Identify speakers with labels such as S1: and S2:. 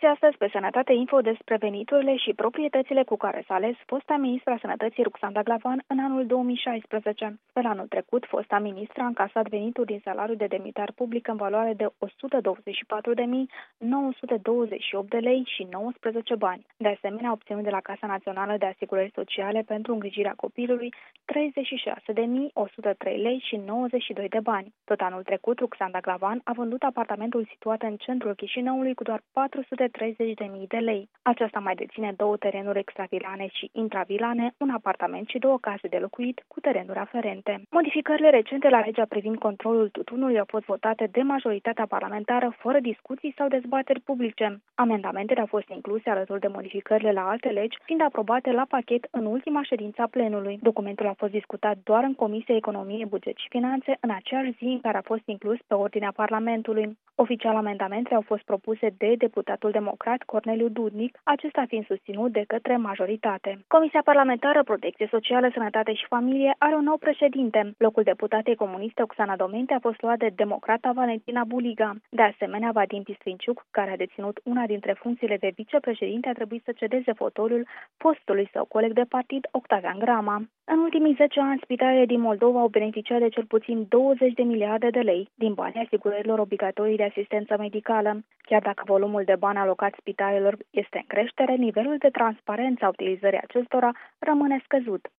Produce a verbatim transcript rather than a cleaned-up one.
S1: discuție astăzi pe Sănătate Info despre veniturile și proprietățile cu care s-a ales fosta ministra Sănătății Roxanda Glavan în anul două mii șaisprezece. Pe anul trecut, fosta ministră a încasat venituri din salariu de demnitar public în valoare de o sută douăzeci și patru de mii nouă sute douăzeci și opt de lei și nouăsprezece bani. De asemenea, a obținut de la Casa Națională de Asigurări Sociale pentru îngrijirea copilului treizeci și șase de mii o sută trei lei și nouăzeci și doi de bani. Tot anul trecut, Roxanda Glavan a vândut apartamentul situat în centrul Chișinăului cu doar patru sute treizeci de mii de lei. Aceasta mai deține două terenuri extravilane și intravilane, un apartament și două case de locuit cu terenuri aferente. Modificările recente la legea privind controlul tutunului au fost votate de majoritatea parlamentară fără discuții sau dezbateri publice. Amendamentele au fost incluse alături de modificările la alte legi, fiind aprobate la pachet în ultima ședință a plenului. Documentul a fost discutat doar în Comisia Economie, Buget și Finanțe în aceeași zi în care a fost inclus pe ordinea Parlamentului. Oficial, amendamentele au fost propuse de deputatul democrat Corneliu Dudnic, acesta fiind susținut de către majoritate. Comisia Parlamentară Protecție Socială, Sănătate și Familie are un nou președinte. Locul deputatei comuniste Oxana Domente a fost luat de democrata Valentina Buliga. De asemenea, Vadim Pistrinciuc, care a deținut una dintre funcțiile de vicepreședinte, a trebuit să cedeze fotoliul postului său coleg de partid Octavian Grama. În ultimii zece ani, spitalele din Moldova au beneficiat de cel puțin douăzeci de miliarde de lei din banii asigurărilor obligatorii de asistență medicală. Chiar dacă volumul de bani alocat spitalelor este în creștere, nivelul de transparență a utilizării acestora rămâne scăzut.